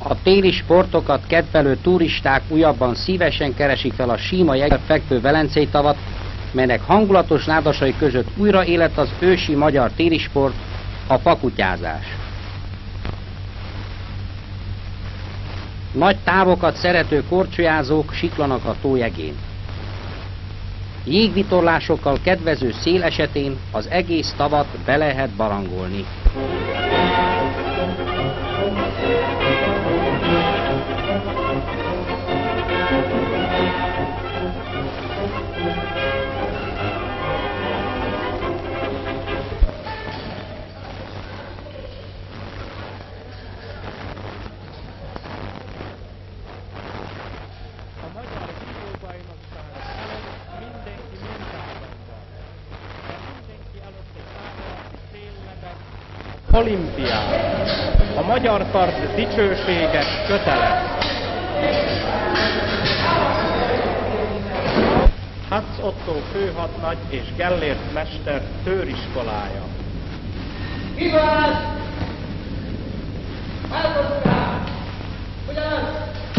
A téli sportokat kedvelő turisták újabban szívesen keresik fel a síma jegyen fekvő Velencei tavat, melynek hangulatos nádasai között újra élet az ősi magyar téli sport, a pakutyázás. Nagy távokat szerető korcsolyázók siklanak a tó jegén. Jégvitorlásokkal kedvező szél esetén az egész tavat be lehet barangolni. Olimpián. A magyar kard dicsősége kötelez. Hatz Otto főhadnagy és Gellért mester tőriskolája. Kívánsz! Elfogadás! Ugyanaz!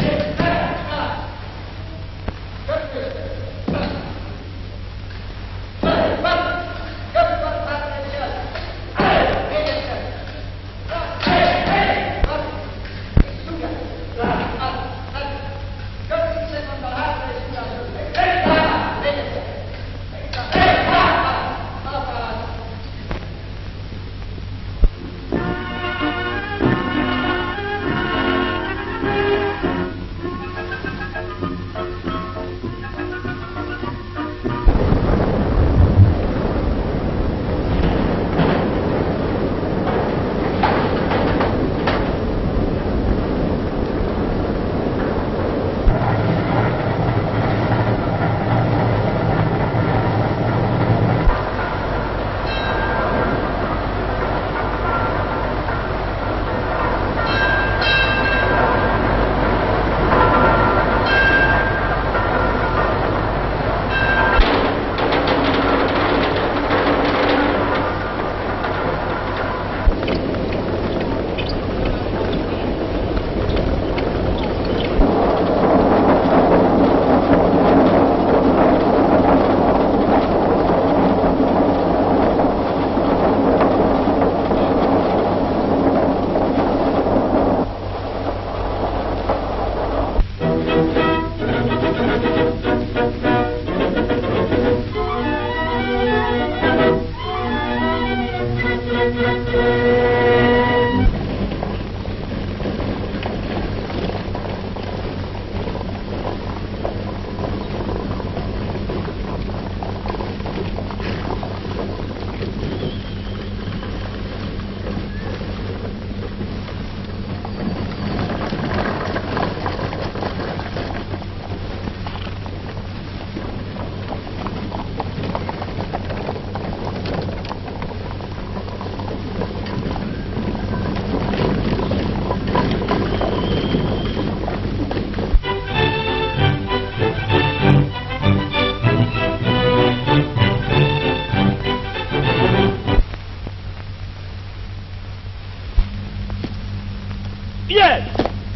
Figyelj!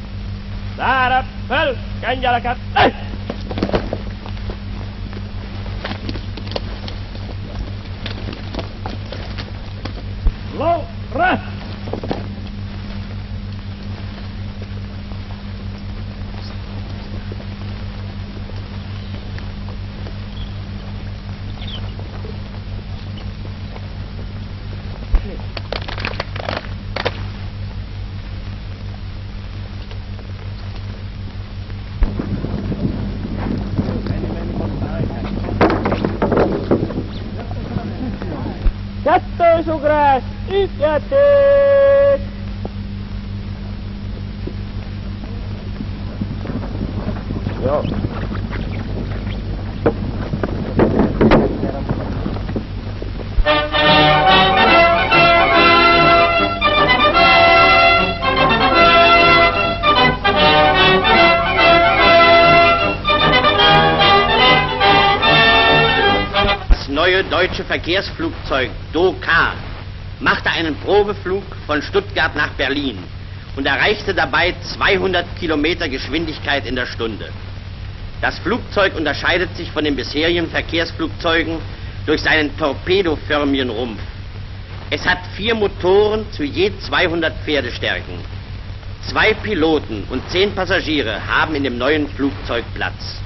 Szárat fel, kengyeleket! Lóra! Kettős ugrás, ügyjáték! Jó. Neue deutsche Verkehrsflugzeug DOCA machte einen Probeflug von Stuttgart nach Berlin und erreichte dabei 200 Kilometer Geschwindigkeit in der Stunde. Das Flugzeug unterscheidet sich von den bisherigen Verkehrsflugzeugen durch seinen torpedoförmigen Rumpf. Es hat 4 Motoren zu je 200 Pferdestärken. 2 Piloten und 10 Passagiere haben in dem neuen Flugzeug Platz.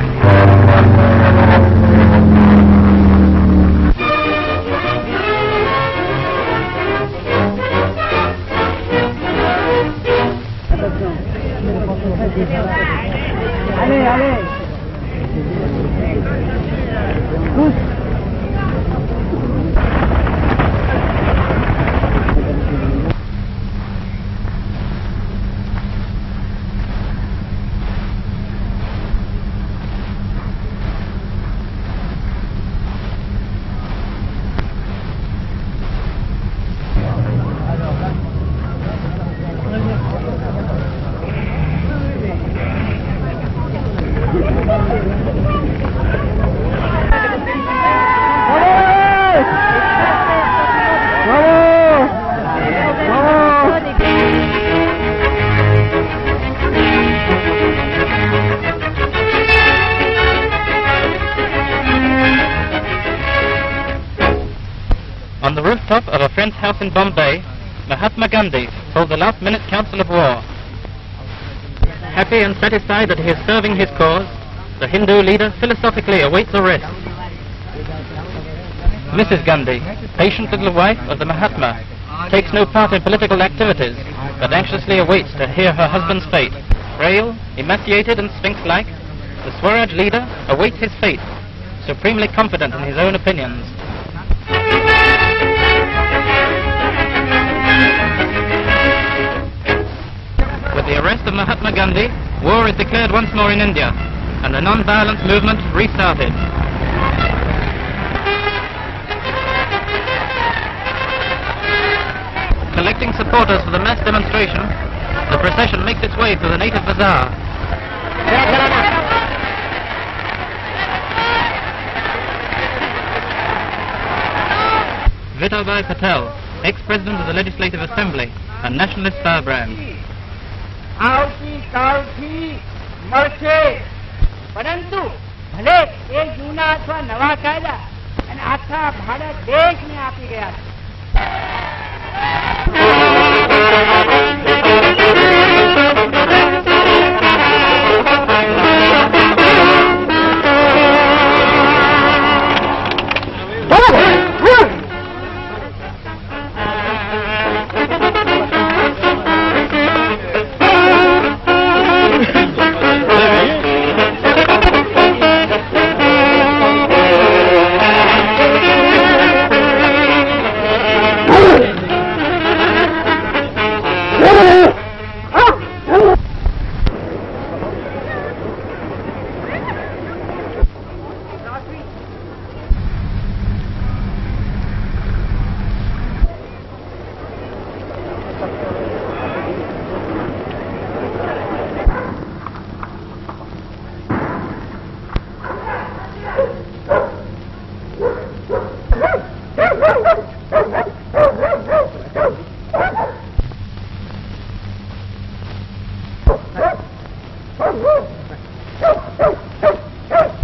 On the rooftop of a friend's house in Bombay, Mahatma Gandhi holds a last-minute council of war. Happy and satisfied that he is serving his cause, the Hindu leader philosophically awaits arrest. Mrs. Gandhi, patient little wife of the Mahatma, takes no part in political activities, but anxiously awaits to hear her husband's fate. Frail, emaciated and sphinx-like, the Swaraj leader awaits his fate, supremely confident in his own opinions. With the arrest of Mahatma Gandhi, war is declared once more in India, and the non-violence movement restarted. Collecting supporters for the mass demonstration, the procession makes its way through the native bazaar. Vitobai Patel, ex-president of the Legislative Assembly and nationalist firebrand. આવતી કાળથી મળશે, પરંતુ ભલે એ જૂના અથવા નવા કાયદા અને આખા ભારત દેશને આપી ગયા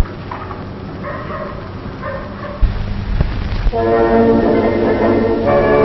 है।